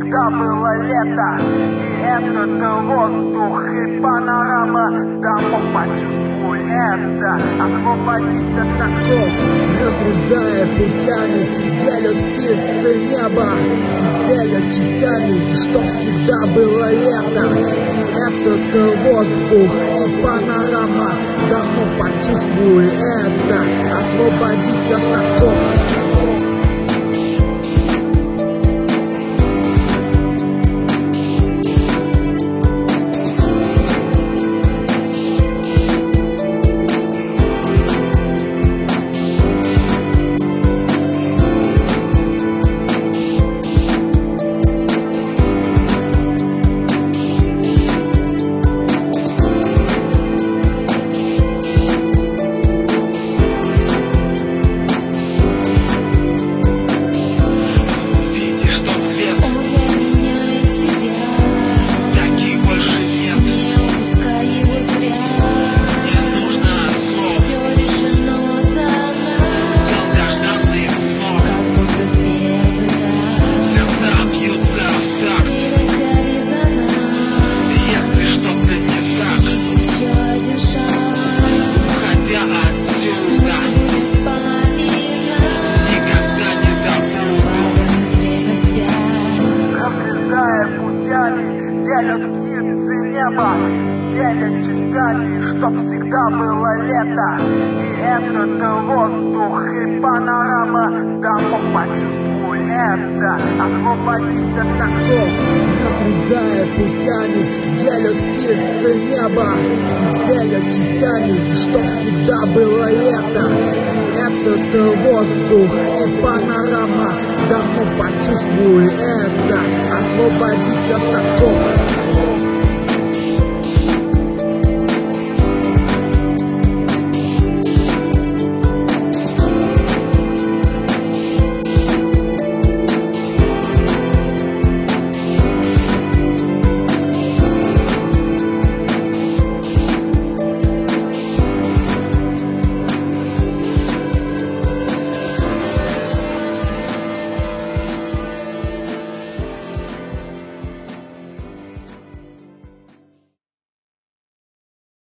всегда было лето. И этот воздух и панорама домов, почувствуй это. Освободись от оков, разрезая путями, делят птицы небо, делят частями, чтоб всегда было лето. И этот воздух и панорама домов, почувствуй это. Освободись от оков. Делят птицы небо, делят частями, чтоб всегда было лето. И этот воздух и панорама домов, почувствуй это. Освободись от оков, разрезая путями, делят птицы небо, делят частями, чтоб всегда было лето. И этот воздух и панорама домов, почувствуй это. Освободись от оков.